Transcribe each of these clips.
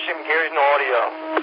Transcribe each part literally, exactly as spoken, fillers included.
sim carries no audio.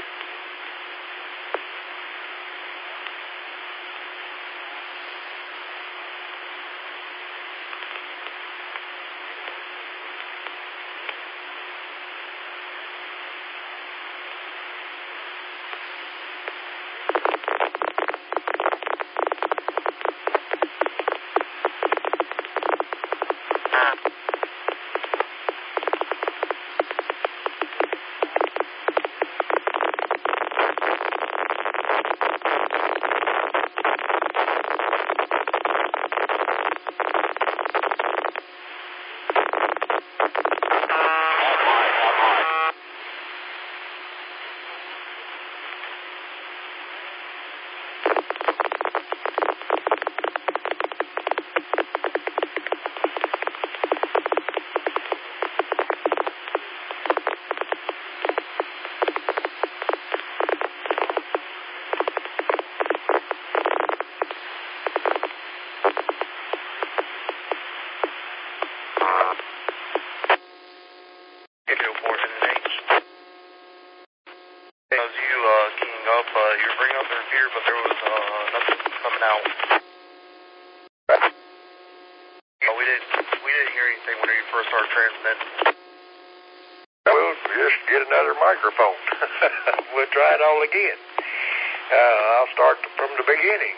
Microphone. We'll try it all again. Uh, I'll start from the beginning.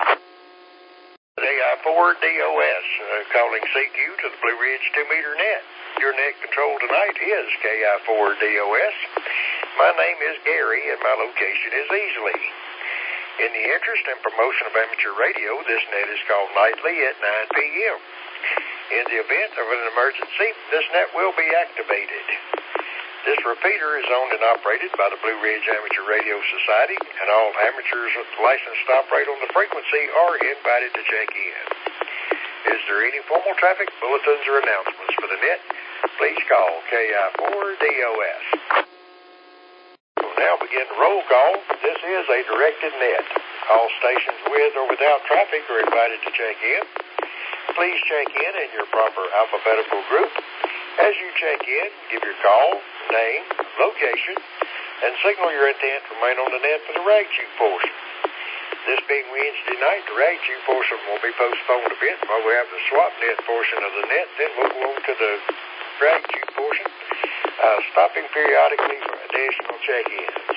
K I four D O S, uh, calling C Q to the Blue Ridge two meter net. Your net control tonight is K I four D O S. My name is Gary and my location is Easley. In the interest and promotion of amateur radio, this net is called nightly at nine p m In the event of an emergency, this net will be activated. This repeater is owned and operated by the Blue Ridge Amateur Radio Society, and all amateurs licensed to operate on the frequency are invited to check in. Is there any formal traffic, bulletins, or announcements for the net? Please call K I four D O S. We'll now begin the roll call. This is a directed net. All stations with or without traffic are invited to check in. Please check in in your proper alphabetical group. As you check in, give your call, name, location, and signal your intent to remain on the net for the rag tube portion. This being Wednesday night, the rag tube portion will be postponed a bit while we have the swap net portion of the net. Then we'll go on to the rag tube portion, uh, stopping periodically for additional check-ins.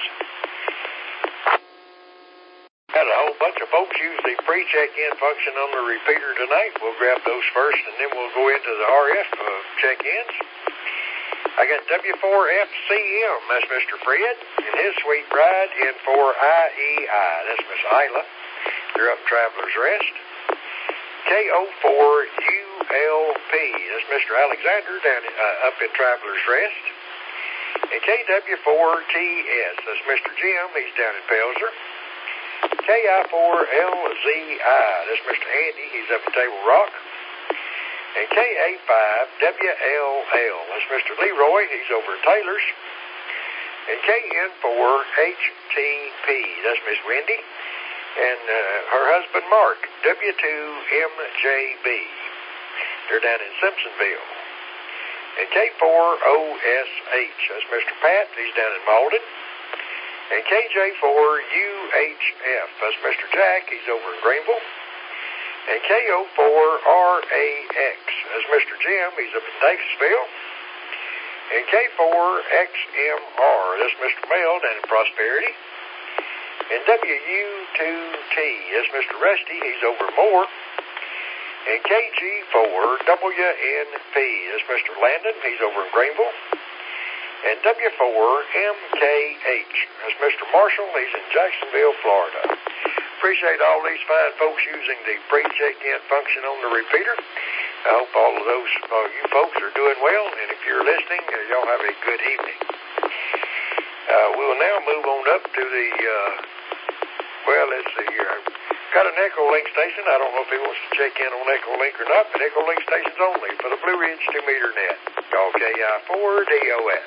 Had a whole bunch of folks use the pre-check-in function on the repeater tonight. We'll grab those first, and then we'll go into the R F uh, check-ins. I got W four F C M, that's Mister Fred, and his sweet ride in for I E I, that's Miss Isla. They're up Traveler's Rest. K O four U L P, that's Mister Alexander down uh, up in Traveler's Rest. And K W four T S, that's Mister Jim, he's down in Pelzer. K I four L Z I, that's Mister Andy, he's up in Table Rock. And K A five W L L, that's Mister Leroy, he's over at Taylor's. And K N four H T P, that's Miss Wendy. And uh, her husband Mark, W two M J B. They're down in Simpsonville. And K four O S H, that's Mister Pat, he's down in Malden. And K J four U H F, that's Mister Jack, he's over in Greenville. And K O four R A X, that's Mister Jim, he's up in Davisville. And K four X M R, that's Mister Mel down in Prosperity. And W U two T, that's Mister Rusty, he's over in Moore. And K G four W N P, that's Mister Landon, he's over in Greenville. And W four M K H, that's Mister Marshall, he's in Jacksonville, Florida. Appreciate all these fine folks using the pre-check-in function on the repeater. I hope all of those uh, you folks are doing well, and if you're listening, uh, y'all have a good evening. Uh, we'll now move on up to the, uh, well, let's see here. I've got an Echolink station. I don't know if he wants to check in on Echolink or not, but Echolink stations only for the Blue Ridge two meter net. Call K I four D O S.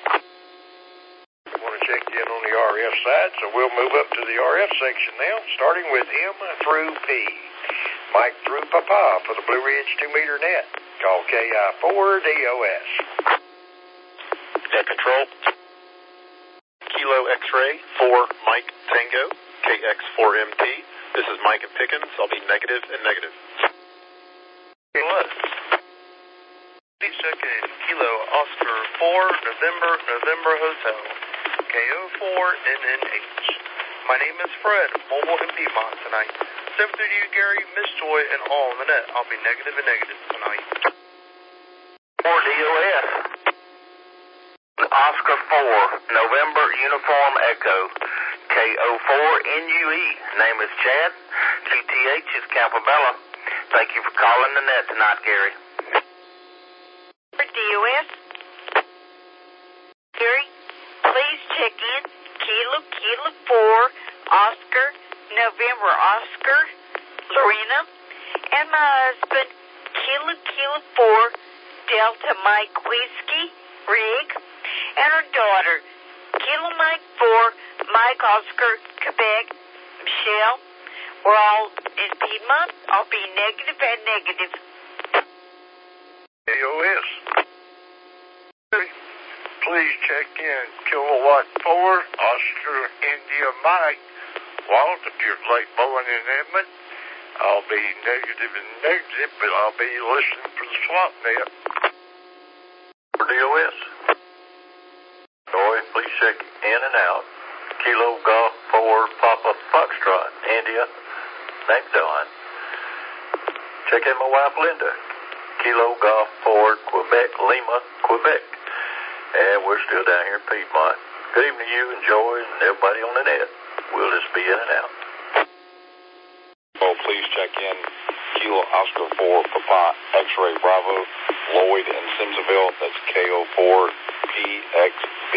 I want to check in on the R F side, so we'll move up to the R F section now, starting with M through P. Mike through Papa for the Blue Ridge two meter net. Call K I four D O S. Net control. Kilo X-Ray four Mike Tango, K X four M T. This is Mike and Pickens. I'll be negative and negative. What? Please check in Kilo Oscar four November November Hotel, K O four N N H. My name is Fred, mobile in Piedmont tonight. Same to you, Gary, Miss Joy, and all on the net. I'll be negative and negative tonight. four D O S. Oscar four, November Uniform Echo, K O four N U E. Name is Chad. Q T H is Campobello. Thank you for calling the net tonight, Gary. D O S. Gary, please check in Kilo Kilo four Oscar November Oscar Lorena and my husband Kilo Kilo four Delta Mike Whiskey Rig and our daughter Kilo Mike four Mike Oscar Quebec Michelle. We're all in Piedmont. I'll be negative and negative. D O S. Please check in Kilowatt four Oscar India Mike. Walt, if you're late mowing in Edmond, I'll be negative and negative, but I'll be listening for the swap net. For D O S. Joy, please check in and out. Kilo Golf four Papa Foxtrot, India, Magdalene. Check in my wife Linda. Kilo Golf four Quebec Lima, Quebec. And we're still down here in Piedmont. Good evening to you and Joy and everybody on the net. We'll just be in and out. Oh, please check in Kilo Oscar four Papa X-Ray Bravo Lloyd in Simsville. That's K O four P X B.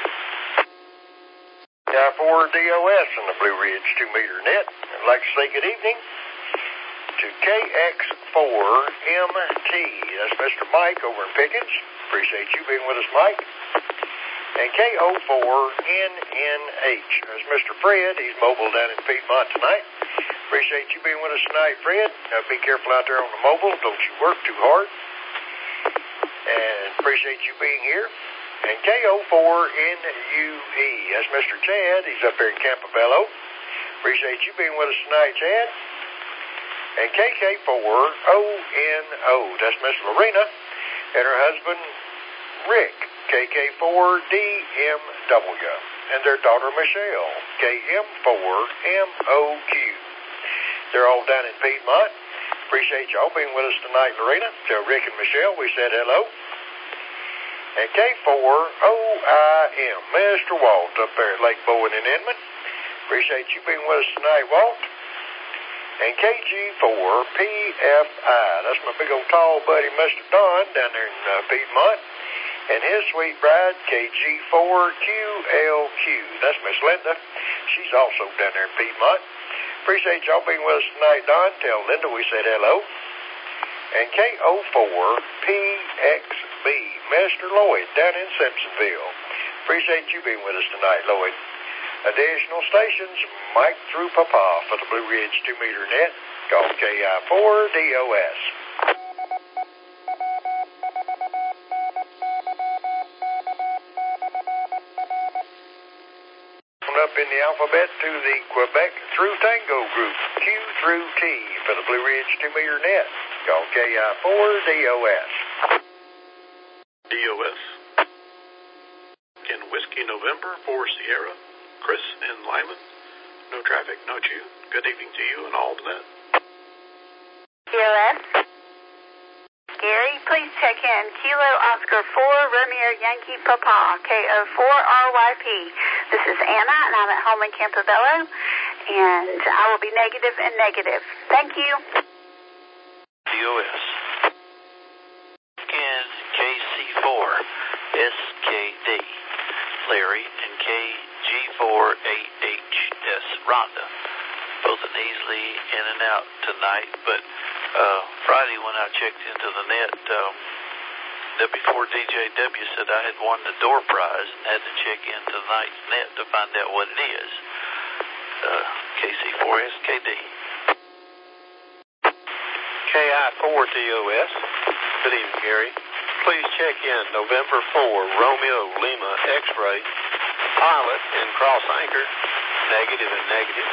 K I four D O S on the Blue Ridge two meter net. I'd like to say good evening to K X four M T. That's Mister Mike over in Pickens. Appreciate you being with us, Mike. And K O four N N H. That's Mister Fred. He's mobile down in Piedmont tonight. Appreciate you being with us tonight, Fred. Now be careful out there on the mobile. Don't you work too hard. And appreciate you being here. And K O four N U E. That's Mister Chad. He's up here in Campobello. Appreciate you being with us tonight, Chad. And K K four O N O. That's Miss Lorena and her husband, Rick. K K four D M W. And their daughter, Michelle. K M four M O Q. They're all down in Piedmont. Appreciate y'all being with us tonight, Lorena. Tell Rick and Michelle we said hello. And K four O I M, Mister Walt up there at Lake Bowen in Inman. Appreciate you being with us tonight, Walt. And K G four P F I, that's my big old tall buddy, Mister Don, down there in uh, Piedmont. And his sweet bride, K G four Q L Q. That's Miss Linda. She's also down there in Piedmont. Appreciate y'all being with us tonight, Don. Tell Linda we said hello. And K O four P X B, Mister Lloyd, down in Simpsonville. Appreciate you being with us tonight, Lloyd. Additional stations, Mike through Papa for the Blue Ridge two meter net. Call K I four D O S. Up in the alphabet to the Quebec through Tango group, Q through T for the Blue Ridge two meter net. Call K I four D O S. D O S. In Whiskey November for Sierra, Chris in Lyman. No traffic, no chew. Good evening to you and all to that. D O S. Gary, please check in Kilo Oscar four Romeo Yankee Papa, K O four R Y P. This is Anna, and I'm at home in Campobello, and I will be negative and negative. Thank you. D O S. Again, K C four S K D. Larry and K G four A H S Rhonda. Both in Easley in and out tonight, but uh, Friday when I checked into the net, um, W four D J W said I had won the door prize and had to check into tonight's net to find out what it is. Uh, K C four S K D. K I four D O S. Good evening, Gary. Please check in November four Romeo Lima X-Ray Pilot in Cross Anchor, negative and negative.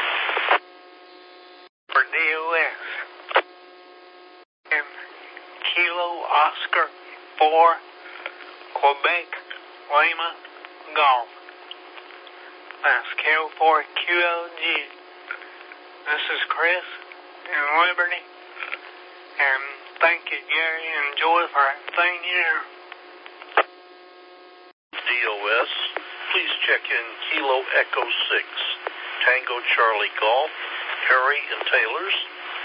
For D O S. And Kilo Oscar four, Quebec, Lima, Golf. That's K O four Q L G. This is Chris in Liberty. And thank you, Gary and Joy, for everything here. D O S, please check in Kilo Echo six, Tango Charlie Golf, Harry and Taylor's.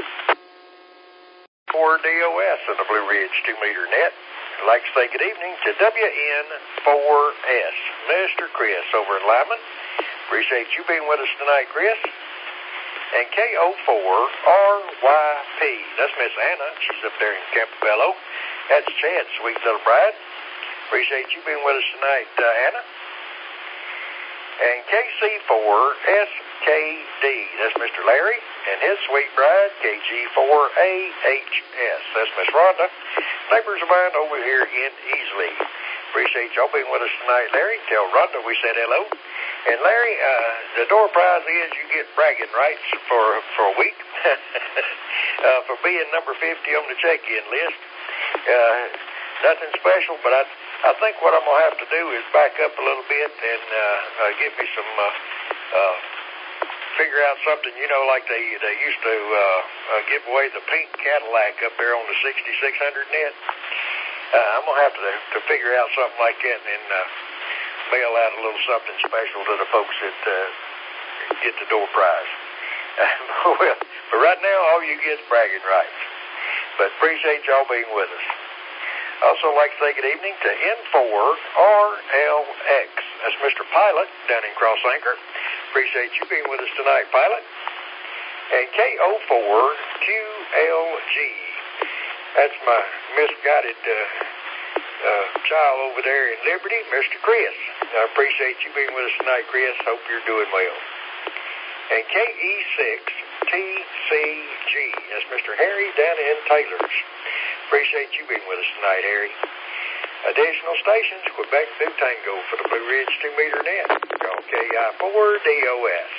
For D O S on the Blue Ridge two meter net, I'd like to say good evening to W N four S, Mister Chris over in Lyman. Appreciate you being with us tonight, Chris. And K O four R Y P, that's Miss Anna. She's up there in Campobello. That's Chad's sweet little bride. Appreciate you being with us tonight, uh, Anna. And K C four S K D, that's Mister Larry. And his sweet bride, K G four A H S, that's Miss Rhonda. Neighbors of mine over here in Easley. Appreciate y'all being with us tonight, Larry. Tell Rhonda we said hello. And Larry, uh, the door prize is you get bragging rights for for a week uh, for being number fifty on the check-in list. Uh, nothing special, but I I think what I'm going to have to do is back up a little bit and uh, uh, give me some, uh, uh, figure out something, you know, like they they used to uh, uh, give away the pink Cadillac up there on the sixty-six hundred net. Uh, I'm going to have to, to figure out something like that and then uh, mail out a little something special to the folks that uh, get the door prize. Uh, well, but right now, all you get is bragging rights. But appreciate y'all being with us. Also like to say good evening to N four R L X. That's Mister Pilot down in Cross Anchor. Appreciate you being with us tonight, Pilot. And K O four Q L G. That's my misguided uh, uh, child over there in Liberty, Mister Chris. I appreciate you being with us tonight, Chris. Hope you're doing well. And K E six T C G. That's Mister Harry down in Taylor's. Appreciate you being with us tonight, Harry. Additional stations, Quebec through Tango for the Blue Ridge two meter net. Call K I four D O S.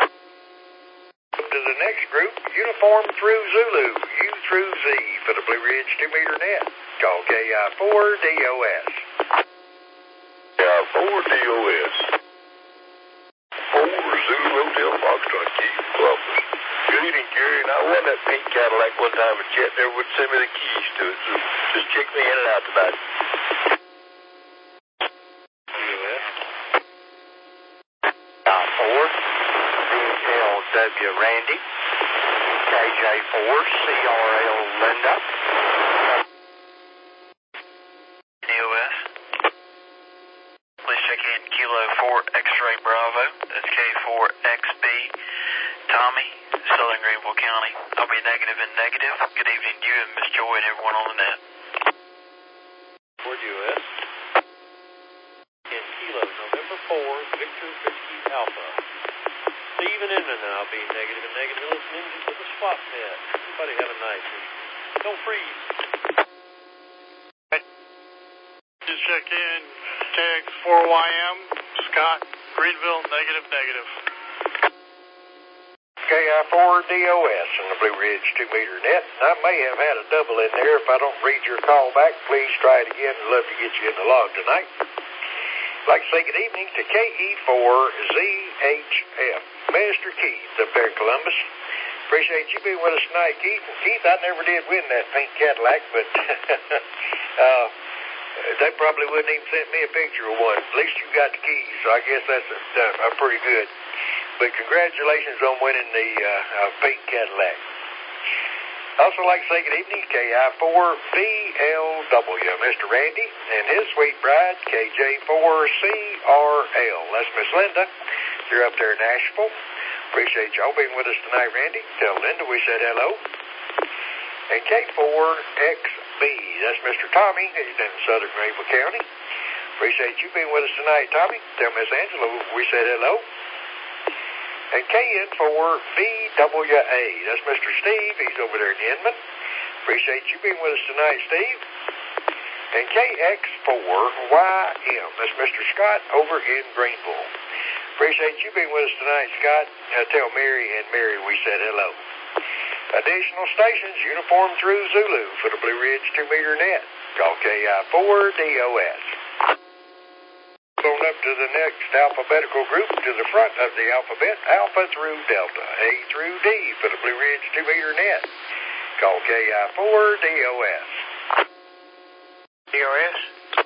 To the next group, Uniform through Zulu, U through Z for the Blue Ridge two meter net. Call K I four D O S. K I four D O S. four Zulu Hotel Foxtrot, Keith, Columbus. Good evening, Gary. And I won that pink Cadillac one time, but Chet never would send me the keys to it, so just check me in and out tonight. four D L W Randy, K J four C R L Linda. D O S. Please check in Kilo four X-Ray Bravo. That's K four X B. Tommy, Southern Greenville County. I'll be negative and negative. Good evening to you and Miss Joy and everyone on the net. Ford U S. In Kilo, November four, Victor Whiskey Alpha. Stephen Inman, I'll be negative and negative listening to the swap net. Everybody have a nice week. Don't freeze. Just check in, K X four Y M, Scott, Greenville, negative, negative. K I four D O S on the Blue Ridge two meter net. I may have had a double in there. If I don't read your call back, please try it again. I'd love to get you in the log tonight. I'd like to say good evening to K E four Z H F, Mister Keith up there in Columbus. Appreciate you being with us tonight, Keith. And Keith, I never did win that pink Cadillac, but uh, they probably wouldn't even send me a picture of one. At least you got the keys, so I guess that's a, uh, a pretty good. But congratulations on winning the uh, uh, pink Cadillac. Also like to say good evening, K I four V L W, Mister Randy, and his sweet bride, K J four C R L. That's Miss Linda. You're up there in Nashville. Appreciate y'all being with us tonight, Randy. Tell Linda we said hello. And K four X B, that's Mister Tommy. He's in Southern Greenville County. Appreciate you being with us tonight, Tommy. Tell Miss Angela we said hello. And K N four V W A, that's Mister Steve. He's over there in Inman. Appreciate you being with us tonight, Steve. and K X four Y M. That's Mister Scott over in Greenville. Appreciate you being with us tonight, Scott. Uh, tell Mary and Mary we said hello. Additional stations, uniform through Zulu for the Blue Ridge two meter net. Call K I four D O S. Going up to the next alphabetical group to the front of the alphabet, Alpha through Delta, A through D for the Blue Ridge two meter net. Call K I four D O S. D O S?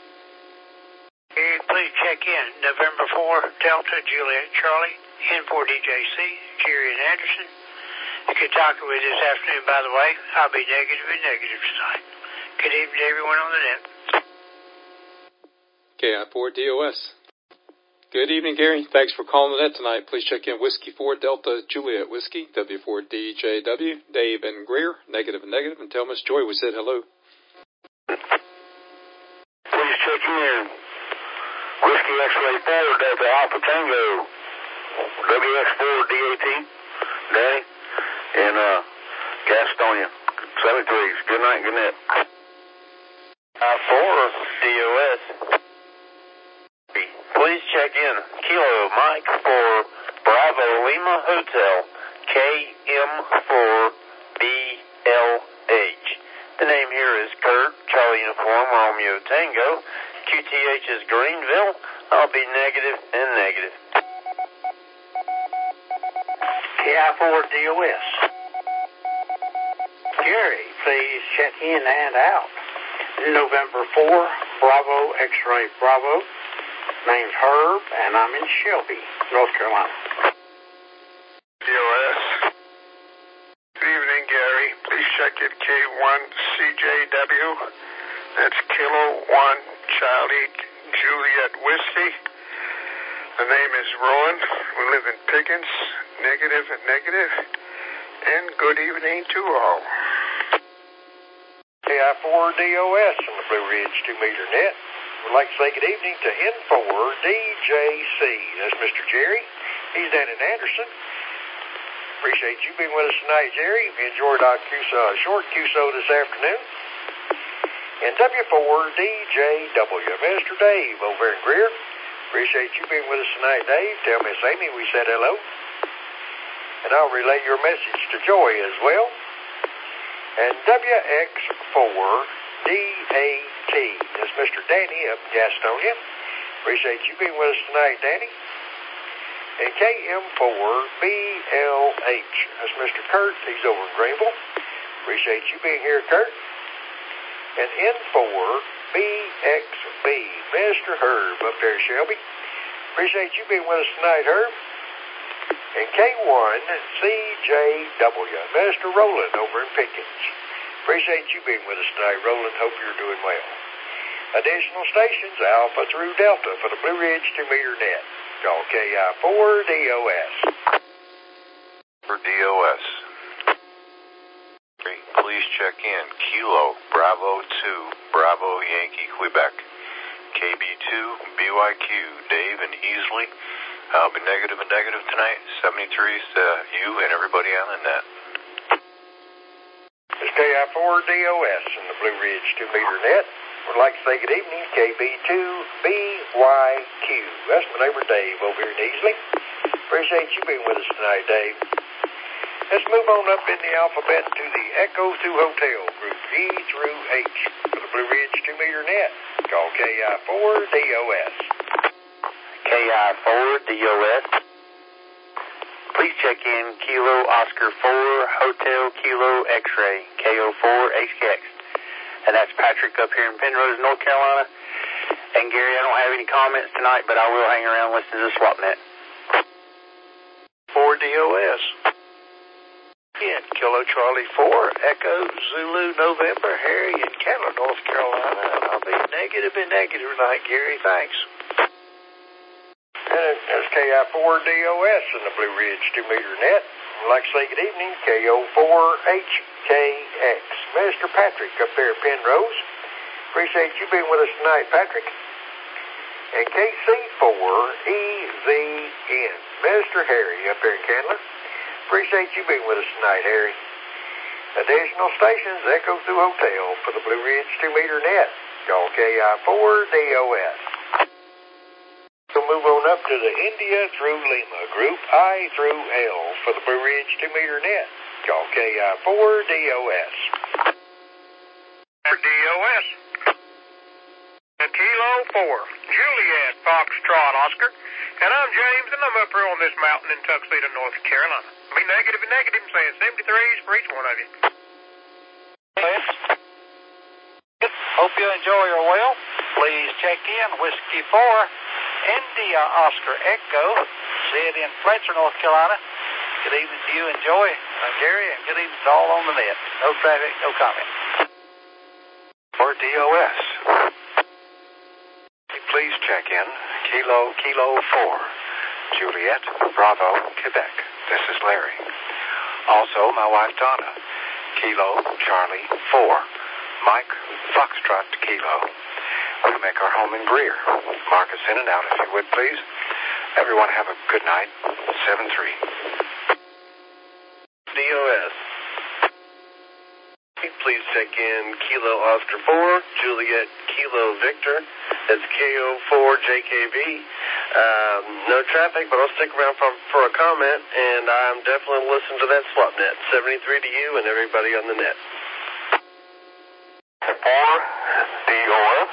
Hey, please check in. November four, Delta, Juliet, Charlie, N four D J C, Jerry and Anderson. You can talk with me this afternoon, by the way. I'll be negative and negative tonight. Good evening to everyone on the net. K I four D O S. Good evening, Gary. Thanks for calling the net tonight. Please check in Whiskey four Delta Juliet Whiskey, W four D J W, Dave and Greer, negative and negative, and tell Miss Joy we said hello. Please check in Whiskey X-Ray four Delta Alpha Tango, W X four D A T, Danny, and uh, Gastonia, seventy-threes. Good night, good night. I four D O S. Please check in Kilo Mike for Bravo Lima Hotel, K M four B L H. The name here is Kurt, Charlie Uniform, Romeo Tango. Q T H is Greenville. I'll be negative and negative. K I four D O S. Gary, please check in and out. November four, Bravo X-Ray Bravo. Name's Herb, and I'm in Shelby, North Carolina. D O S. Good evening, Gary. Please check in K one C J W. That's Kilo one Charlie Juliet Whiskey. The name is Rowan. We live in Pickens. Negative and negative. And good evening to all. K I four D O S on the Blue Ridge two meter net. We'd like to say good evening to N four D J C. That's Mister Jerry. He's down in Anderson. Appreciate you being with us tonight, Jerry. We enjoyed our Q S O, short Q S O this afternoon. And W four D J W, Mister Dave over in Greer. Appreciate you being with us tonight, Dave. Tell Miss Amy we said hello. And I'll relay your message to Joy as well. And W X four D A T. That's Mister Danny up in Gastonia. Appreciate you being with us tonight, Danny. And K M four B L H. That's Mister Kurt. He's over in Greenville. Appreciate you being here, Kurt. And N four B X B. Mister Herb up there in Shelby. Appreciate you being with us tonight, Herb. And K one C J W. Mister Roland over in Pickens. Appreciate you being with us tonight, Roland. Hope you're doing well. Additional stations, Alpha through Delta for the Blue Ridge two meter net. Call K I four D O S. For D O S. Please check in Kilo Bravo two Bravo Yankee Quebec. K B two B Y Q Dave and Easley. I'll be negative and negative tonight. seventy-threes to you and everybody on the net. It's K I four D O S in the Blue Ridge two meter net. Would like to say good evening, K B two B Y Q. That's my neighbor Dave over here in Easley. Appreciate you being with us tonight, Dave. Let's move on up in the alphabet to the Echo two Hotel, group E through H for the Blue Ridge two meter net. Call K I four D O S. K I four D O S. Please check in Kilo Oscar four Hotel Kilo X-Ray, K O four H K X. And that's Patrick up here in Penrose, North Carolina. And Gary, I don't have any comments tonight, but I will hang around and listen to SwapNet. four D O S. In Kilo Charlie four, Echo Zulu November, Harry in Candler, North Carolina. And I'll be negative and negative tonight, Gary. Thanks. And there's K I four D O S in the Blue Ridge two meter net. I'd like to say good evening, K O four H K X. Mister Patrick up there at Penrose. Appreciate you being with us tonight, Patrick. And K C four E Z N. Mister Harry up there in Candler. Appreciate you being with us tonight, Harry. Additional stations, Echo two Hotel for the Blue Ridge two meter net. Call K I four D O S. We'll move on up to the India through Lima, Group I through L for the Blue Ridge two meter net. Call K I four D O S. D O S. Kilo four, Juliet, Foxtrot, Oscar. And I'm James, and I'm up here on this mountain in Tuxedo, North Carolina. Be negative and negative, saying seventy-threes for each one of you. Hope you enjoy your well. Please check in Whiskey four, India Oscar Echo, Sid in Fletcher, North Carolina. Good evening to you and Joy. I'm Gary, and good evening to all on the net. No traffic, no comment. For D O S. Please check in Kilo Kilo four, Juliet, Bravo, Quebec. This is Larry. Also, my wife Donna, Kilo Charlie four, Mike Foxtrot Kilo. We make our home in Greer. Mark us in and out if you would, please. Everyone have a good night. seven three. D O S. Please check in Kilo Oscar four, Juliet Kilo Victor. That's K O four J K V. Um, no traffic, but I'll stick around for, for a comment, and I'm definitely listening to that swap net. seventy-three to you and everybody on the net. four, D O S.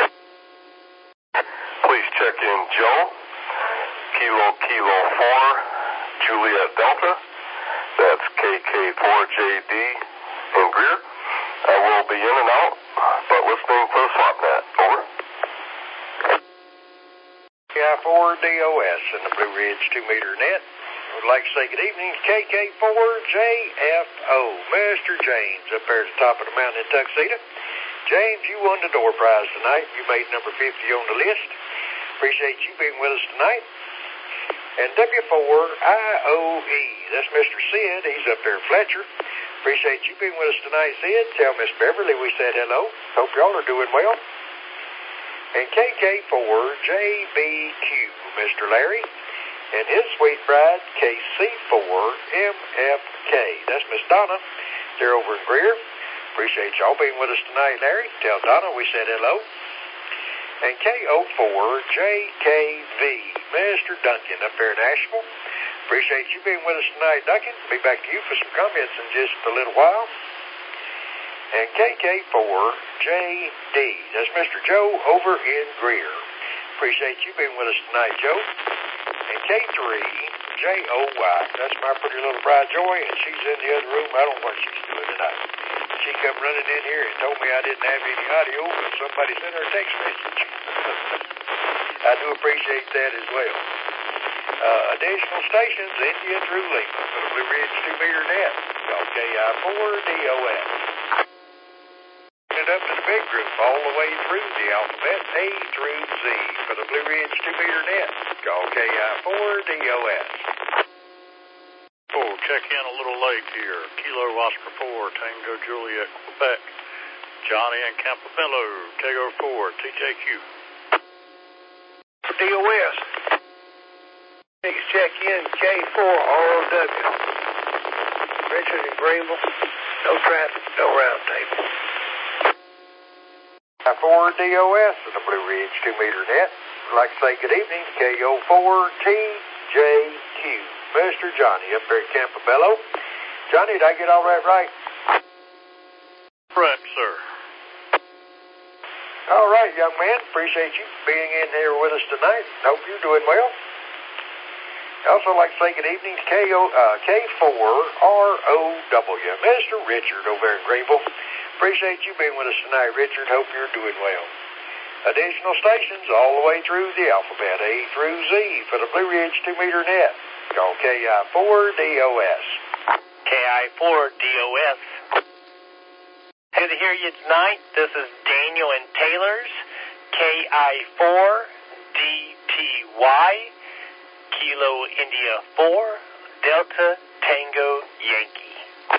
Please check in Joe, Kilo Kilo four, Juliet Delta. That's K K four J D in Greer. I will be in and out, but listening to the swap net. Over. K I four D O S in the Blue Ridge two meter net. I would like to say good evening to K K four J F O, Mister James, up there at the top of the mountain in Tuxedo. James, you won the door prize tonight. You made number fifty on the list. Appreciate you being with us tonight. And W four I O E, that's Mister Sid. He's up there in Fletcher. Appreciate you being with us tonight, Sid. Tell Miss Beverly we said hello. Hope y'all are doing well. And K K four J B Q, Mister Larry. And his sweet bride, K C four M F K. That's Miss Donna. They're over in Greer. Appreciate y'all being with us tonight, Larry. Tell Donna we said hello. And K O four J K V, Mister Duncan up there in Asheville. Appreciate you being with us tonight, Duncan. Be back to you for some comments in just a little while. And K K four J D, that's Mister Joe over in Greer. Appreciate you being with us tonight, Joe. And K three J O Y, that's my pretty little bride, Joy, and she's in the other room. I don't know what she's doing tonight. She come running in here and told me I didn't have any audio, but somebody sent her a text message. I do appreciate that as well. Uh, additional stations, India through Lima for the Blue Ridge two meter net. Call K I four D O S. It up to the big group all the way through the alphabet A through Z for the Blue Ridge two meter net. Call K I four D O S. Oh, check in a little late here. Kilo Oscar four, Tango Juliet, Quebec. Johnny and Campobello, K O four, T J Q. D O S. Please check in K four R O W. Richard in Greenville. No traffic, no round table. K four D O S in the Blue Ridge two meter net. I'd like to say good evening to K O four T J Q. Mister Johnny up there at Campobello. Johnny, did I get all that right? Correct, sir. All right, young man. Appreciate you being in here with us tonight. Hope you're doing well. I'd also like to say good evening to K four R O W, Mister Richard over in Greenville. Appreciate you being with us tonight, Richard. Hope you're doing well. Additional stations all the way through the alphabet, A through Z for the Blue Ridge two meter net. Call K I four D O S. K I four D O S. Good to hear you tonight. This is Daniel and Taylor's K I four D T Y, Kilo India four, Delta Tango Yankee.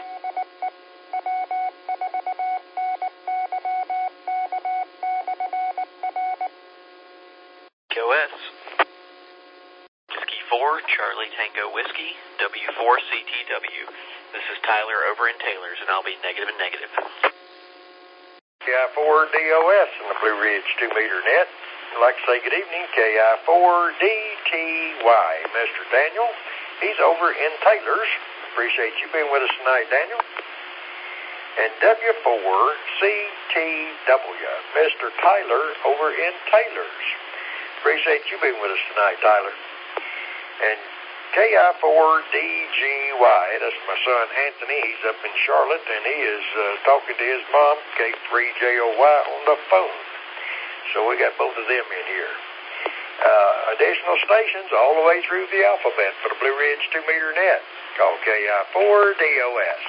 K O S. Whiskey four, Charlie Tango Whiskey, W four C T W. This is Tyler over in Taylor's, and I'll be negative and negative. K I four D O S in the Blue Ridge two meter net. I'd like to say good evening, K I four D T Y. Mister Daniel, he's over in Taylor's. Appreciate you being with us tonight, Daniel. And W four C T W, Mister Tyler over in Taylor's. Appreciate you being with us tonight, Tyler. And K I four D G Y, that's my son Anthony. He's up in Charlotte, and he is uh, talking to his mom, K three J O Y, on the phone. So we got both of them in here. Uh, additional stations all the way through the alphabet for the Blue Ridge two meter net. Call K I four D O S.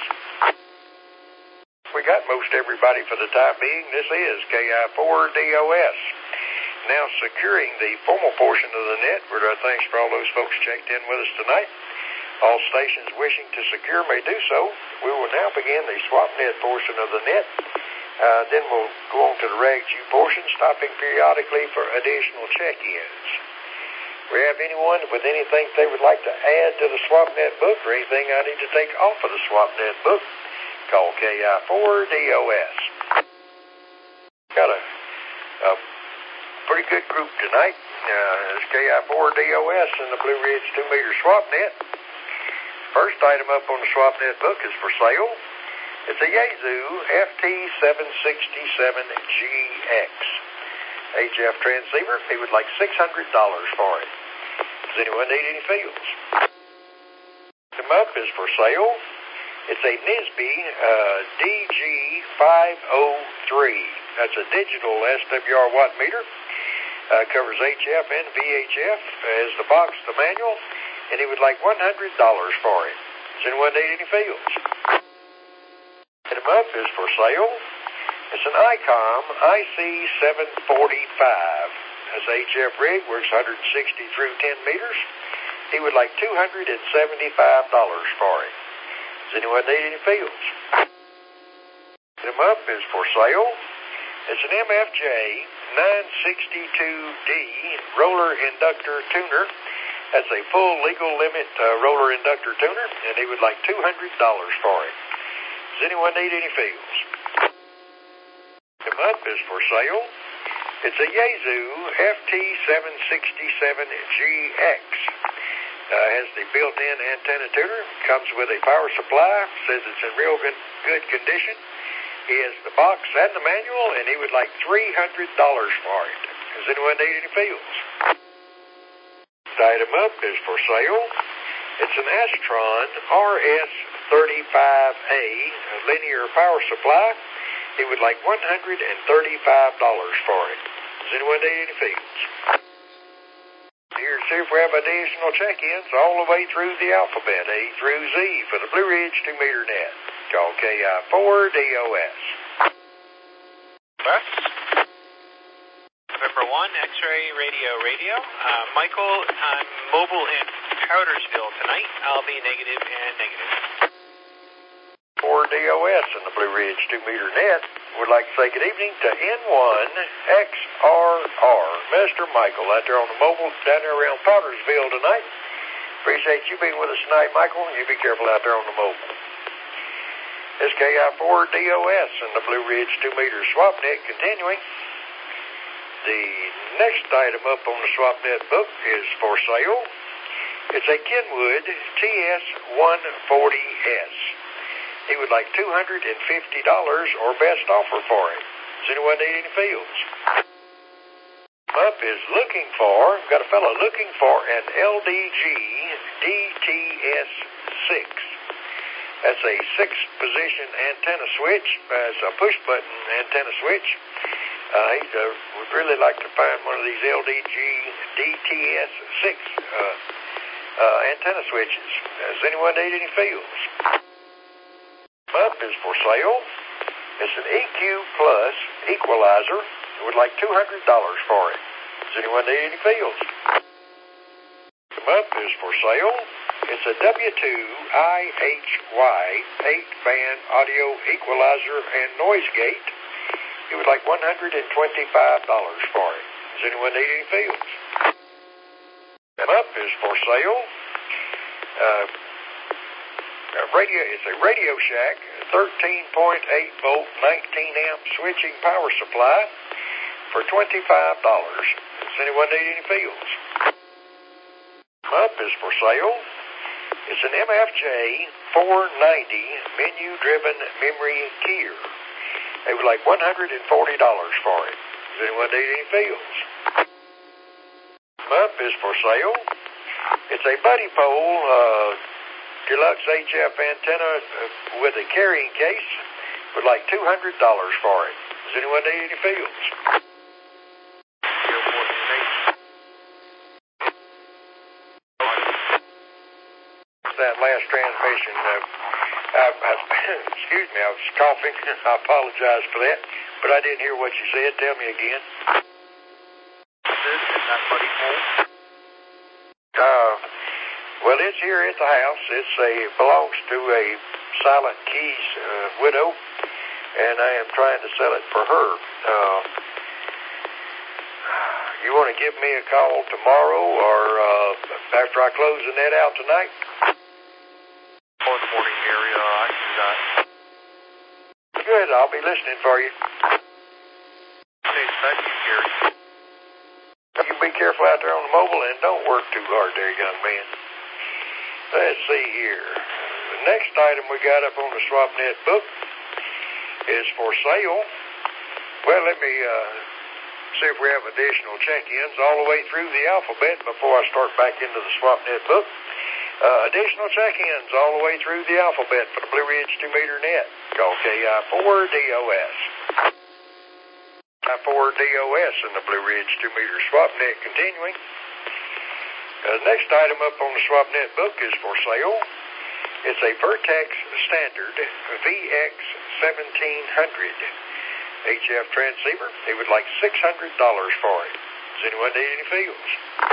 We got most everybody for the time being. This is K I four D O S. Now securing the formal portion of the net. We're doing thanks for all those folks checked in with us tonight. All stations wishing to secure may do so. We will now begin the swap net portion of the net. Uh, then we'll go on to the rag chew portion, stopping periodically for additional check-ins. We have anyone with anything they would like to add to the swap net book or anything I need to take off of the swap net book, call K I four D O S. Got a, a pretty good group tonight. Uh, it's K I four D O S in the Blue Ridge two meter swap net. First item up on the swap net book is for sale. It's a Yaesu F T seven sixty-seven G X. H F transceiver. He would like six hundred dollars for it. Does anyone need any fields? Item up is for sale. It's a N I S B uh, D G five oh three. That's a digital S W R watt meter. Uh, covers H F and V H F as the box, the manual, and he would like one hundred dollars for it. Does anyone need any fields? Item up is for sale. It's an ICOM I C seven forty-five. That's H F rig, works one hundred sixty through ten meters. He would like two hundred seventy-five dollars for it. Does anyone need any fields? Item up is for sale. It's an M F J nine sixty-two D roller inductor tuner. That's a full legal limit uh, roller inductor tuner, and he would like two hundred dollars for it. Does anyone need any fields? Item up is for sale. It's a Yaesu F T seven sixty-seven G X. Uh, has the built-in antenna tuner. Comes with a power supply. Says it's in real good, good condition. He has the box and the manual, and he would like three hundred dollars for it. Does anyone need any fields? The item up is for sale. It's an Astron R S thirty-five A linear power supply. He would like one hundred thirty-five dollars for it. Does anyone need any fields? Here to see if we have additional check-ins all the way through the alphabet, A through Z, for the Blue Ridge two meter net. Call K I four D O S. Bus. November one, X-Ray Radio Radio. Uh, Michael, I'm mobile in Powdersville tonight. I'll be negative and negative. four D O S in the Blue Ridge two meter net. Would like to say good evening to N one X R R. Mister Michael out there on the mobile down there around Powdersville tonight. Appreciate you being with us tonight, Michael. You be careful out there on the mobile. This K I four D O S in the Blue Ridge two meter swap net continuing. The next item up on the swap net book is for sale. It's a Kenwood T S one forty S. He would like two hundred fifty dollars or best offer for it. Does anyone need any fields? Up is looking for, got a fellow looking for an L D G D T S six. That's a six-position antenna switch. Uh, it's a push-button antenna switch. Uh, he uh, would really like to find one of these L D G D T S six uh, uh, antenna switches. Does anyone need any fields? Up is for sale. It's an E Q Plus equalizer. Would like two hundred dollars for it. Does anyone need any fields? Up is for sale. It's a W two I H Y eight band audio equalizer and noise gate. He would like one hundred twenty-five dollars for it. Does anyone need any fields? Up is for sale. Uh, radio, it's a Radio Shack thirteen point eight volt, nineteen amp switching power supply for twenty-five dollars. Does anyone need any fields? Up is for sale. It's an M F J four ninety menu-driven memory keyer. They would like one hundred forty dollars for it. Does anyone need any fields? Up is for sale. It's a buddy pole uh, deluxe H F antenna uh, with a carrying case. Would like two hundred dollars for it. Does anyone need any fields? That last transmission, uh, I, I, excuse me, I was coughing. I apologize for that, but I didn't hear what you said. Tell me again. Uh, well, it's here at the house. It's a belongs to a Silent Keys uh, widow, and I am trying to sell it for her. Uh, you want to give me a call tomorrow or uh, after I close the net out tonight? In the morning area, I can do that. Good, I'll be listening for you. Okay, thank you, Gary. You be careful out there on the mobile and don't work too hard there, young man. Let's see here. The next item we got up on the SwapNet book is for sale. Well, let me uh, see if we have additional check-ins all the way through the alphabet before I start back into the SwapNet book. Uh, additional check-ins all the way through the alphabet for the Blue Ridge two meter net. Call K I four D O S. K I four D O S in the Blue Ridge two meter SwapNet continuing. Uh, the next item up on the SwapNet book is for sale. It's a Vertex Standard V X seventeen hundred H F transceiver. They would like six hundred dollars for it. Does anyone need any fields?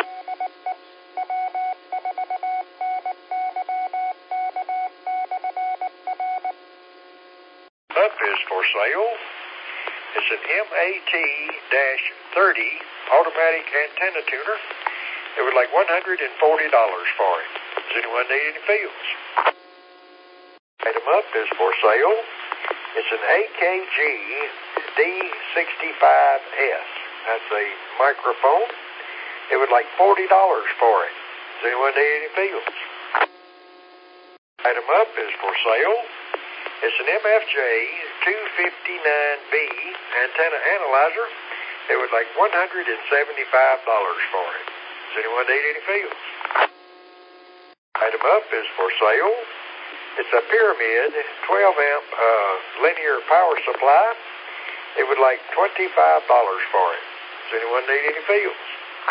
Up is for sale. It's an M A T thirty automatic antenna tuner. They would like one hundred forty dollars for it. Does anyone need any fields? Item up is for sale. It's an A K G D sixty-five S. That's a microphone. They would like forty dollars for it. Does anyone need any fields? Item up is for sale. It's an M F J two fifty-nine B antenna analyzer. They would like one hundred seventy-five dollars for it. Does anyone need any fields? Item up is for sale. It's a Pyramid twelve amp uh, linear power supply. They would like twenty-five dollars for it. Does anyone need any fields?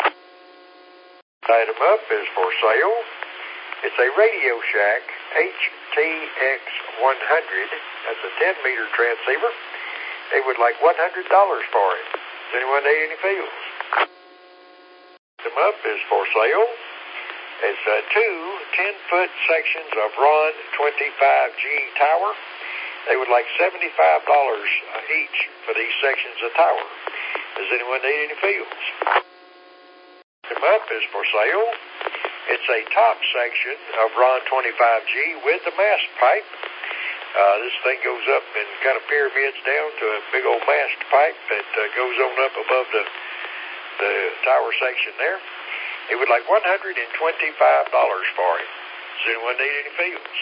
Item up is for sale. It's a Radio Shack H T X one hundred. That's a ten meter transceiver. They would like one hundred dollars for it. Does anyone need any fields? Item up is for sale. It's uh, two ten foot sections of RON twenty-five G tower. They would like seventy-five dollars each for these sections of tower. Does anyone need any fields? Item up is for sale. It's a top section of RON twenty-five G with the mast pipe. Uh, this thing goes up and kind of pyramids down to a big old mast pipe that uh, goes on up above the, the tower section there. It would like one hundred twenty-five dollars for it. Does anyone need any fields?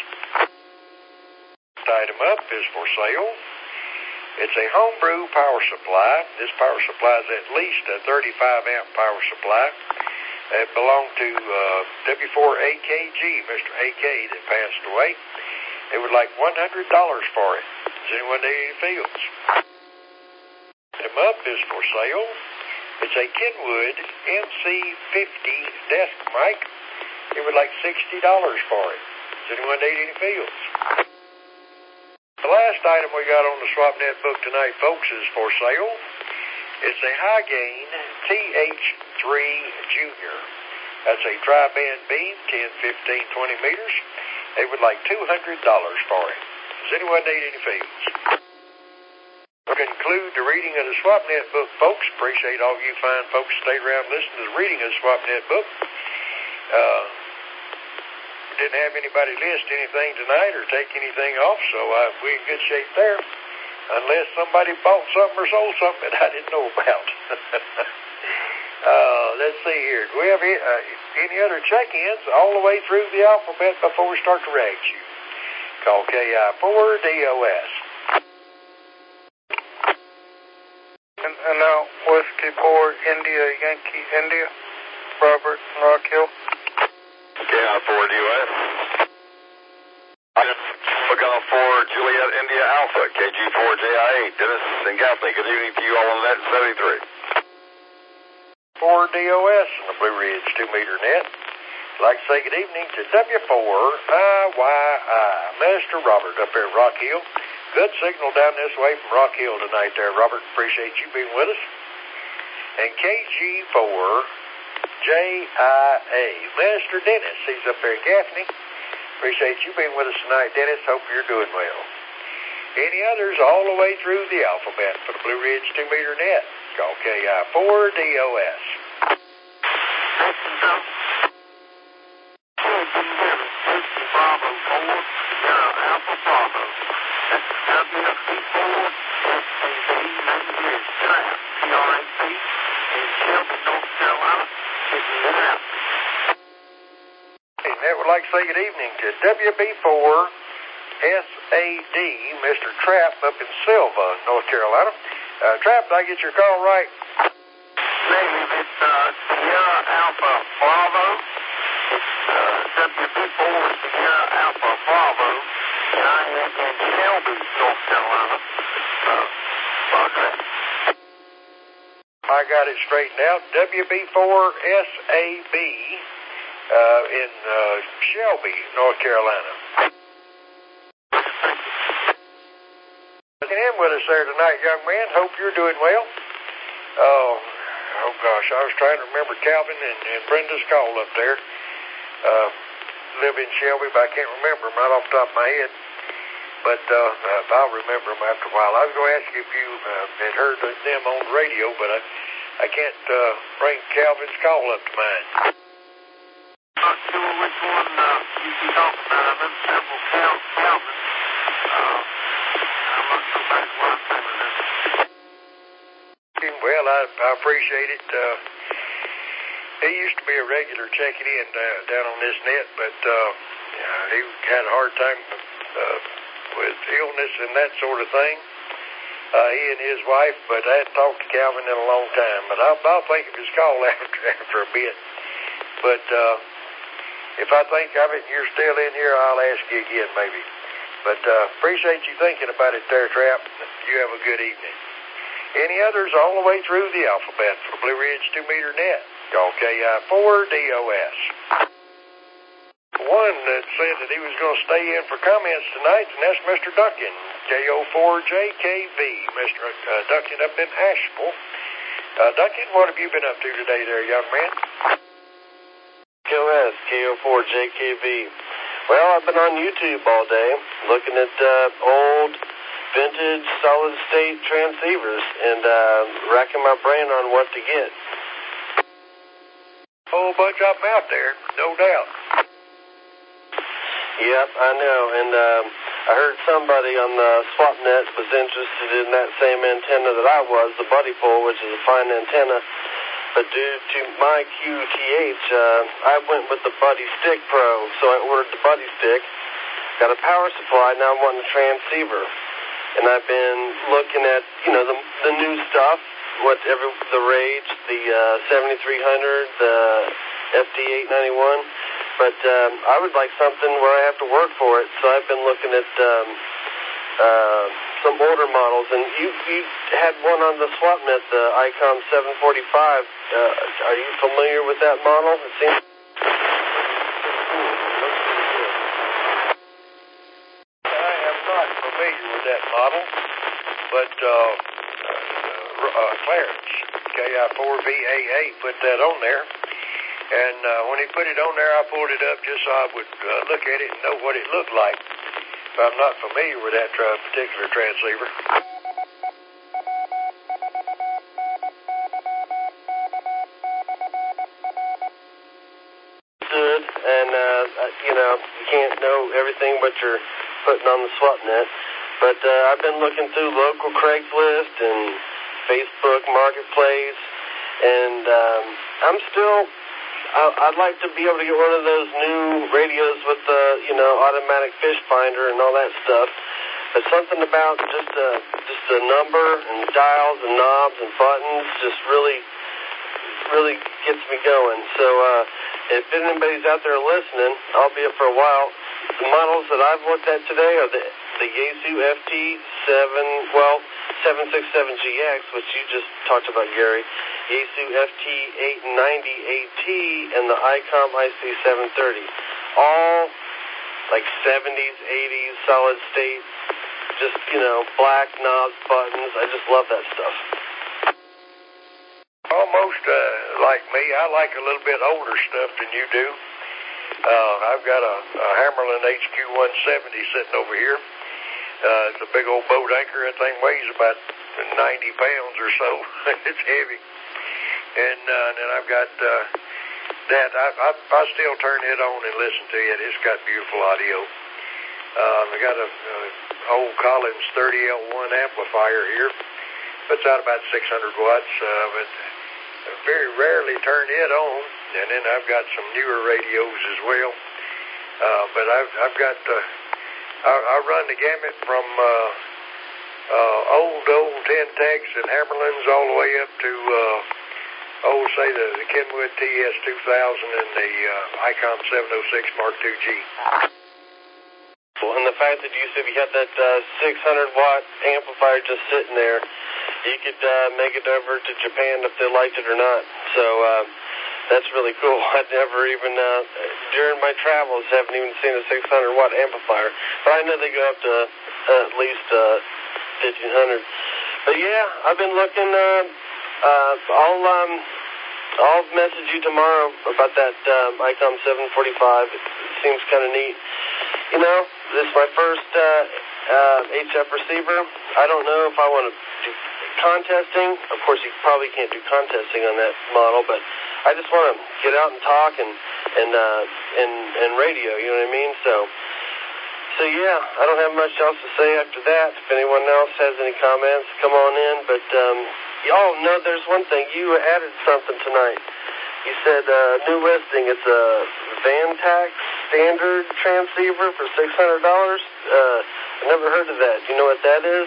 Item up is for sale. It's a homebrew power supply. This power supply is at least a thirty-five amp power supply. It belonged to uh, W four A K G, Mister A K that passed away. They would like one hundred dollars for it. Does anyone need any fields? Item up is for sale. It's a Kenwood M C fifty desk mic. They would like sixty dollars for it. Does anyone need any fields? The last item we got on the SwapNet book tonight, folks, is for sale. It's a high-gain T H three Junior. That's a tri-band beam, ten, fifteen, twenty meters. They would like two hundred dollars for it. Does anyone need any fields? We'll conclude the reading of the SwapNet book, folks. Appreciate all you fine folks stayed around and listened to the reading of the SwapNet book. Uh, didn't have anybody list anything tonight or take anything off, so uh, we're in good shape there. Unless somebody bought something or sold something that I didn't know about. uh, let's see here. Do we have any, uh, any other check-ins all the way through the alphabet before we start to rag you? Call K I four D O S. And, and now, Whiskey four, India, Yankee, India, Robert, Rock Hill. K I four D O S. Golf four, Juliet, India, Alpha, K G four, J I eight, Dennis and Gaffney. Good evening to you all on net seventy-three. four D O S on the Blue Ridge two meter net. I'd like to say good evening to W four I Y I, Mister Robert up there at Rock Hill. Good signal down this way from Rock Hill tonight there, Robert. Appreciate you being with us. And K G four J I A, Mister Dennis. He's up there at Gaffney. Appreciate you being with us tonight, Dennis. Hope you're doing well. Any others all the way through the alphabet for the Blue Ridge two meter net? Call K I four D O S. Bravo four, Sierra Alpha Bravo. That's W F C four, S A B, name is Trap, T R A P, in Shelby, North Carolina. Kicking it out. And I would like to say good evening to W B four S A D, Mister Trapp up in Silva, North Carolina. Uh, Trapp, did I get your call right? Negative, it's uh, Sierra Alpha Bravo. It's uh, W B four Sierra Alpha Bravo. And I am in Shelby, North Carolina. Uh, Roger. I got it straightened out. W B four S A B. Uh, in uh, Shelby, North Carolina. Looking in with us there tonight, young man. Hope you're doing well. Oh, oh gosh, I was trying to remember Calvin and, and Brenda's call up there. Uh, live in Shelby, but I can't remember them right off the top of my head. But uh, I'll remember them after a while. I was going to ask you if you uh, had heard them on the radio, but I, I can't uh, bring Calvin's call up to mind. Not sure which one uh, you can talk about. I've been several Cal Calvin. Uh, I'm not sure back what I'm saying this. Well, I, I appreciate it. Uh, he used to be a regular checking in uh, down on this net, but uh, he had a hard time uh, with illness and that sort of thing. Uh, he and his wife, but I hadn't talked to Calvin in a long time. But I'll, I'll think of his call after after a bit. But uh, if I think of it and you're still in here, I'll ask you again maybe. But uh, appreciate you thinking about it there, Trap. You have a good evening. Any others all the way through the alphabet for Blue Ridge two meter net? Call K I four D O S. One that said that he was going to stay in for comments tonight, and that's Mister Duncan, K O four J K V, Mister Uh, Duncan up in Asheville. Uh, Duncan, what have you been up to today there, young man? K O S, K O four J K V. Well, I've been on YouTube all day looking at uh, old, vintage, solid-state transceivers and uh, racking my brain on what to get. A whole bunch of them out there, no doubt. Yep, I know, and uh, I heard somebody on the SwapNet was interested in that same antenna that I was, the Buddy Pole, which is a fine antenna. But due to my Q T H, uh, I went with the Buddy Stick Pro, so I ordered the Buddy Stick, got a power supply, now I want a transceiver. And I've been looking at, you know, the the new stuff, what every, the Rage, the uh, seventy-three hundred, the F D eight ninety-one, but um, I would like something where I have to work for it, so I've been looking at um, uh, some older models, and you, you had one on the SwapNet, the ICOM seven forty-five. Uh, are you familiar with that model? It seems... I am not familiar with that model, but uh, uh, uh, Clarence, K I four V A A, put that on there. And uh, when he put it on there, I pulled it up just so I would uh, look at it and know what it looked like. But I'm not familiar with that uh, particular transceiver. Good, and uh, you know, can't know everything what you're putting on the SwapNet. But uh, I've been looking through local Craigslist and Facebook Marketplace, and um, I'm still, I, I'd like to be able to get one of those new radios with the, you know, automatic fish finder and all that stuff. But something about just a, just a number and dials and knobs and buttons just really, really gets me going. So uh, if anybody's out there listening, I'll be up for a while. The models that I've looked at today are the the Yaesu F T seven, well, seven sixty-seven G X, which you just talked about, Gary, Yaesu F T eight ninety A T, and the ICOM I C seven thirty. All like seventies, eighties, solid state, just, you know, black knobs, buttons. I just love that stuff. Almost uh, like me. I like a little bit older stuff than you do. Uh, I've got a, a Hammerlin H Q one seventy sitting over here. Uh, it's a big old boat anchor. That thing weighs about ninety pounds or so. It's heavy. And uh, then I've got uh, that. I, I, I still turn it on and listen to it. It's got beautiful audio. Uh, I got a, a old Collins thirty L one amplifier here. Puts out about six hundred watts. Uh, but I very rarely turn it on. And then I've got some newer radios as well. Uh, but I've, I've got, uh, I, I run the gamut from uh, uh, old, old Ten-Tex and Hammerlins all the way up to, uh, oh, say the, the Kenwood T S two thousand and the uh, ICOM seven oh six Mark two G. Well, and the fact that you said you had that uh, six hundred watt amplifier just sitting there, you could uh, make it over to Japan if they liked it or not. So, uh, that's really cool. I'd never even, uh, during my travels, haven't even seen a six hundred watt amplifier. But I know they go up to uh, at least uh, fifteen hundred. But yeah, I've been looking. Uh, uh, I'll um, I'll message you tomorrow about that um, ICOM seven forty-five. It, it seems kind of neat. You know, this is my first uh, uh, H F receiver. I don't know if I want to do contesting. Of course, you probably can't do contesting on that model, but I just want to get out and talk and and uh, and and radio. You know what I mean? So, so yeah, I don't have much else to say after that. If anyone else has any comments, come on in. But um, y'all know there's one thing. You added something tonight. You said uh, new listing. It's a Vantac standard transceiver for six hundred dollars. Uh, I never heard of that. Do you know what that is?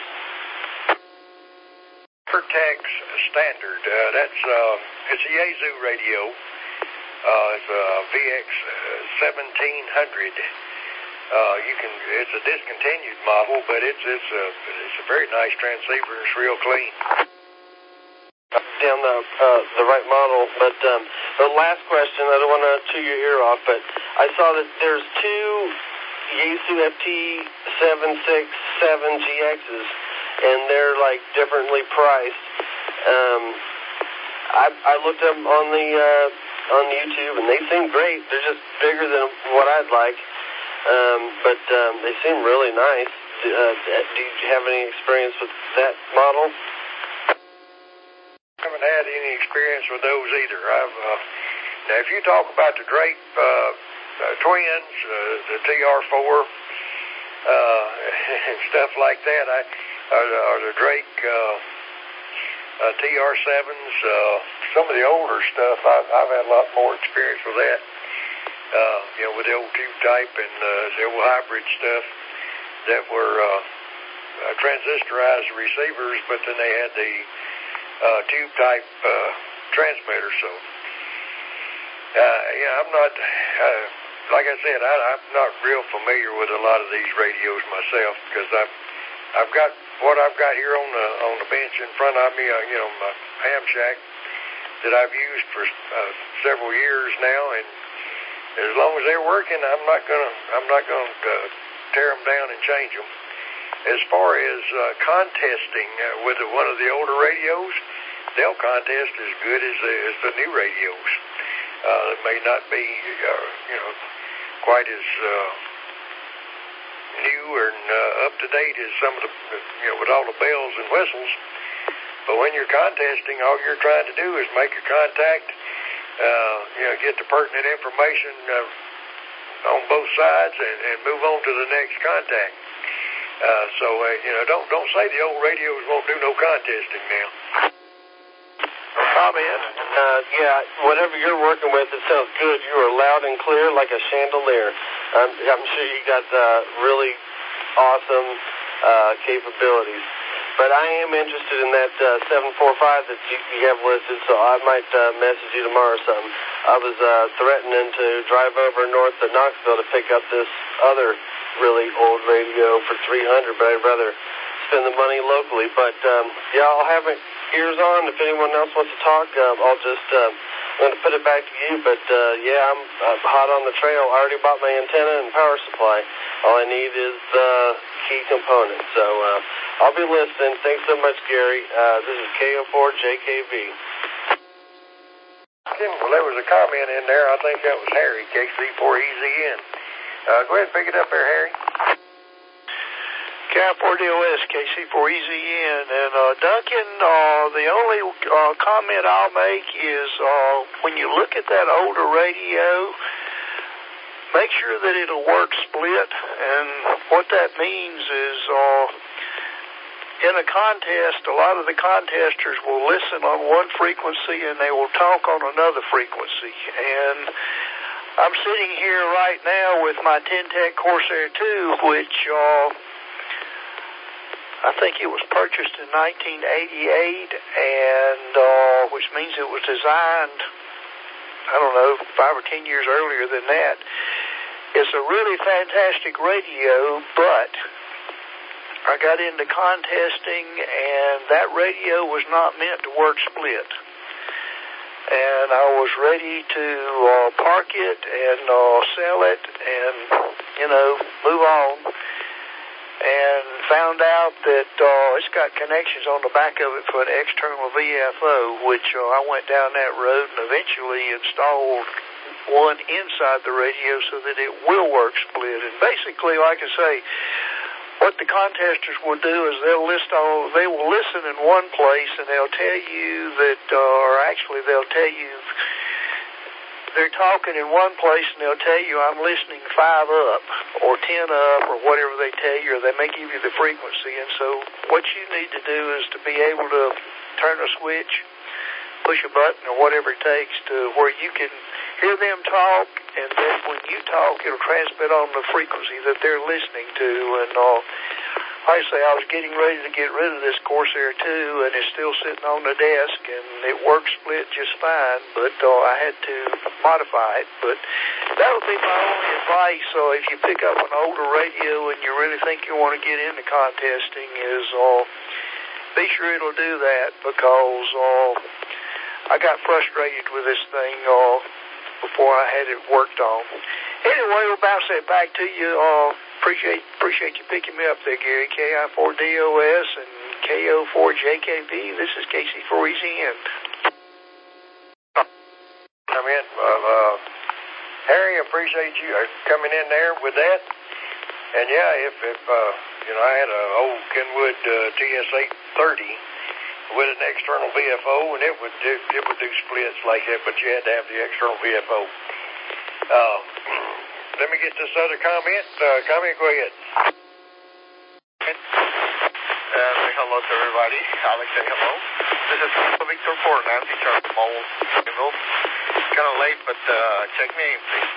Vertex standard. Uh, that's uh, it's a Yaesu radio. Uh, it's a V X seventeen hundred. Uh, you can. It's a discontinued model, but it's it's a it's a very nice transceiver. It's real clean. Down the uh, the right model, but um, the last question. I don't want to chew your ear off, but I saw that there's two Yaesu F T seven sixty-seven G Xs. And they're like differently priced. Um, I, I looked up on the uh, on YouTube, and they seem great. They're just bigger than what I'd like, um, but um, they seem really nice. Uh, do you have any experience with that model? I haven't had any experience with those either. I've uh, now, if you talk about the Drake uh, uh, twins, uh, the T R four, uh, and stuff like that, I. Or the, or the Drake uh, uh, T R sevens, uh, some of the older stuff, I've, I've had a lot more experience with that. Uh, you know, with the old tube type and uh, the old hybrid stuff that were uh, uh, transistorized receivers, but then they had the uh, tube type uh, transmitter. So, uh, yeah, I'm not, uh, like I said, I, I'm not real familiar with a lot of these radios myself because I've I've got what I've got here on the on the bench in front of me, uh, you know, my ham shack that I've used for uh, several years now, and as long as they're working, I'm not gonna I'm not gonna uh, tear them down and change them. As far as uh, contesting uh, with the, one of the older radios, they'll contest as good as the, as the new radios. Uh, it may not be, uh, you know, quite as uh, new and uh, up to date as some of the, you know, with all the bells and whistles. But when you're contesting, all you're trying to do is make a contact, uh, you know, get the pertinent information uh, on both sides and, and move on to the next contact. Uh, so, uh, you know, don't don't say the old radios won't do no contesting now. Comment. Uh, yeah, whatever you're working with, it sounds good. You are loud and clear like a chandelier. I'm, I'm sure you got uh, really awesome uh, capabilities. But I am interested in that uh, seven four five that you, you have listed, so I might uh, message you tomorrow or something. I was uh, threatening to drive over north to Knoxville to pick up this other really old radio for three hundred dollars, but I'd rather spend the money locally. But, um, yeah, I'll have it ears on. If anyone else wants to talk, um, I'll just, uh, I'm going to put it back to you. But, uh, yeah, I'm uh, hot on the trail. I already bought my antenna and power supply. All I need is the key component. So uh, I'll be listening. Thanks so much, Gary. Uh, this is K O four J K V. Well, there was a comment in there. I think that was Harry, K C four E Z N. Uh, go ahead and pick it up there, Harry. K I four D O S, K C four E Z N. And uh, Duncan, uh, the only uh, comment I'll make is uh, when you look at that older radio, make sure that it'll work split. And what that means is uh, in a contest, a lot of the contesters will listen on one frequency and they will talk on another frequency. And I'm sitting here right now with my Ten-Tech Corsair two, which uh, I think it was purchased in nineteen eighty-eight, and uh, which means it was designed, I don't know, five or ten years earlier than that. It's a really fantastic radio, but I got into contesting, and that radio was not meant to work split. And I was ready to uh, park it and uh, sell it and, you know, move on. And found out that uh, it's got connections on the back of it for an external V F O, which uh, I went down that road and eventually installed one inside the radio so that it will work split. And basically, like I say, what the contesters will do is they'll list all, they will listen in one place and they'll tell you that, uh, or actually they'll tell you they're talking in one place and they'll tell you I'm listening five up or ten up or whatever they tell you, or they may give you the frequency. And so what you need to do is to be able to turn a switch, push a button or whatever it takes to where you can hear them talk, and then when you talk, it'll transmit on the frequency that they're listening to. And uh, like I say, I was getting ready to get rid of this Corsair two, and it's still sitting on the desk, and it works split just fine, but uh, I had to modify it. But that would be my only advice. So if you pick up an older radio and you really think you want to get into contesting, is uh, be sure it'll do that, because uh, I got frustrated with this thing uh, before I had it worked on. Anyway, we'll bounce that back to you. Uh, appreciate appreciate you picking me up there, Gary. K I four D O S and K O four J K V. This is K C four E Z N. Come in. Well, uh, Harry, appreciate you coming in there with that. And yeah, if, if uh, you know, I had an old Kenwood uh, T S eight thirty with an external V F O, and it would do, it would do splits like that, but you had to have the external V F O. Uh, let me get this other comment. Uh, comment, go ahead. Uh, say hello to everybody. Alex, say hello. This is Victor for Nancy Charles Mole. Kind of late, but uh, check me in, please.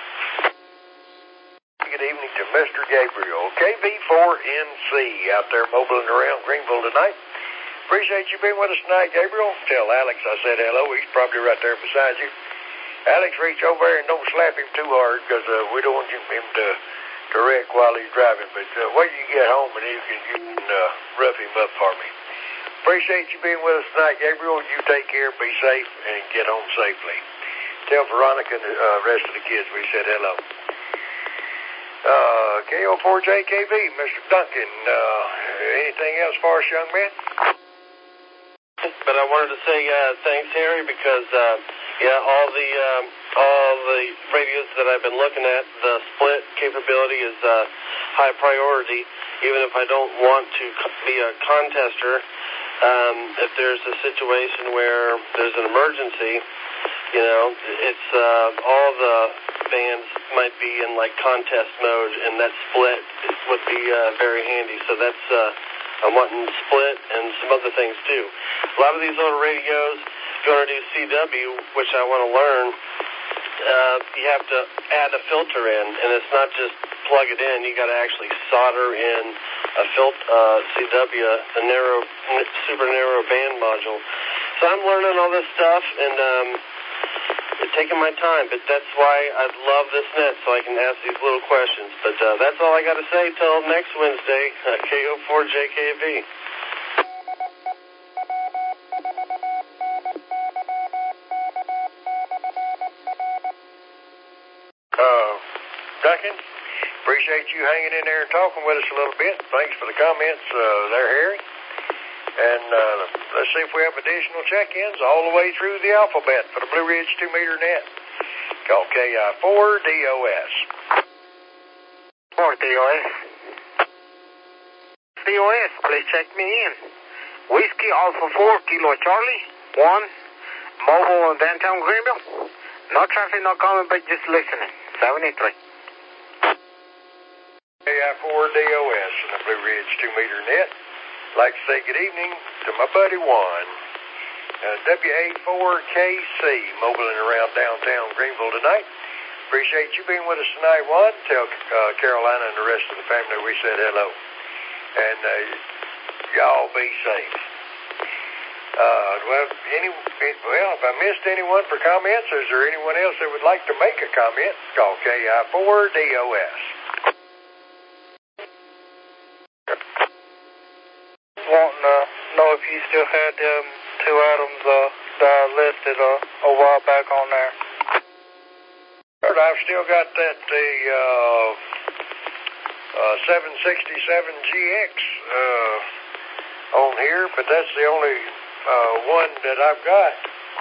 Good evening to Mister Gabriel, K V four N C, out there mobiling around Greenville tonight. Appreciate you being with us tonight, Gabriel. Tell Alex I said hello. He's probably right there beside you. Alex, reach over there and don't slap him too hard, because uh, we don't want him to, to wreck while he's driving. But uh, wait till you get home and you can, you can uh, rough him up for me. Appreciate you being with us tonight, Gabriel. You take care, be safe, and get home safely. Tell Veronica and the uh, rest of the kids we said hello. Uh, K O four J K V, Mister Duncan, uh, anything else for us, young man? But I wanted to say uh, thanks, Harry, because uh, yeah, all the um, all the radios that I've been looking at, the split capability is uh, high priority. Even if I don't want to be a contester, um, if there's a situation where there's an emergency, You know, it's uh, all the bands might be in like contest mode, and that split would be uh, very handy. So that's uh, I'm wanting split and some other things too. A lot of these older radios, if you want to do C W, which I want to learn, uh, you have to add a filter in, and it's not just plug it in. You got to actually solder in a filter uh, C W, a narrow, super narrow band module. So I'm learning all this stuff, and um, it's taking my time, but that's why I love this net, so I can ask these little questions. But uh, that's all I got to say till next Wednesday, uh, K O four J K V. Uh, Duncan, appreciate you hanging in there and talking with us a little bit. Thanks for the comments uh, there, Harry. And uh, let's see if we have additional check-ins all the way through the alphabet for the Blue Ridge two meter net. Call K I four D O S. four D O S. D O S, please check me in. Whiskey Alpha four, Kilo Charlie, one, mobile in downtown Greenville. No traffic, no comment, but just listening. seventy-three. K I four D O S in the Blue Ridge two meter net. I'd like to say good evening to my buddy Juan. Uh, W A four K C, mobiling around downtown Greenville tonight. Appreciate you being with us tonight, Juan. Tell uh, Carolina and the rest of the family we said hello. And uh, y'all be safe. Uh, well, any, well, if I missed anyone for comments, is there anyone else that would like to make a comment? Call K I four D O S. Wanting to know if you still had them two items uh, that I listed uh, a while back on there. I've still got that the uh, uh, seven sixty-seven G X uh, on here, but that's the only uh, one that I've got.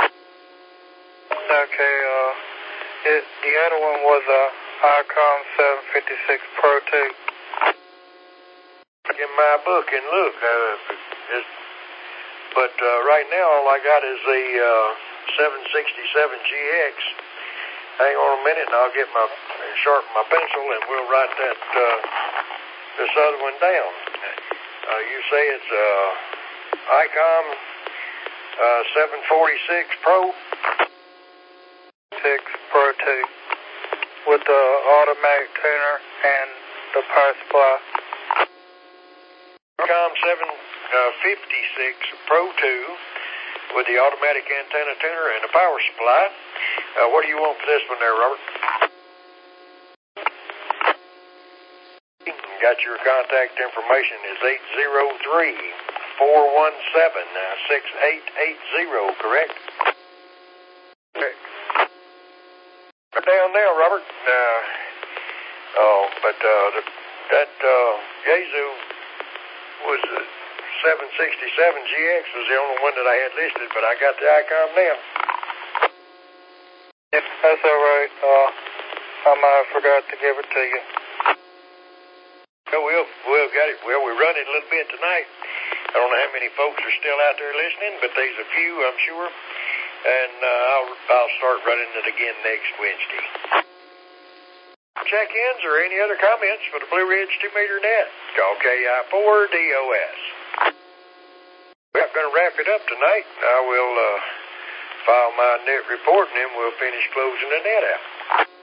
Okay, uh, it, the other one was a Icom seven fifty-six Pro two. In my book and look, uh, it's, but uh, right now all I got is the uh, seven sixty-seven G X. Hang on a minute and I'll get my sharpen my pencil and we'll write that uh, this other one down. Uh, you say it's uh, Icom uh, seven forty-six Pro? six Pro two with the automatic tuner and the power supply. Icom seven fifty-six Pro two with the automatic antenna tuner and the power supply. Uh, what do you want for this one there, Robert? Got your contact information is eight zero three, four one seven, six eight eight zero, correct? Correct. Down there, Robert. Uh, oh, but uh, the, that uh, Yaesu was a seven sixty-seven G X was the only one that I had listed, but I got the Icom now. Yep, that's all right. Uh, I might have forgot to give it to you. Well, we'll, we'll got it. Well, we run it a little bit tonight. I don't know how many folks are still out there listening, but there's a few, I'm sure. And uh, I'll, I'll start running it again next Wednesday. Check-ins or any other comments for the Blue Ridge two meter net? Call K I four D O S. We're going to wrap it up tonight. I will uh, file my net report and then we'll finish closing the net out.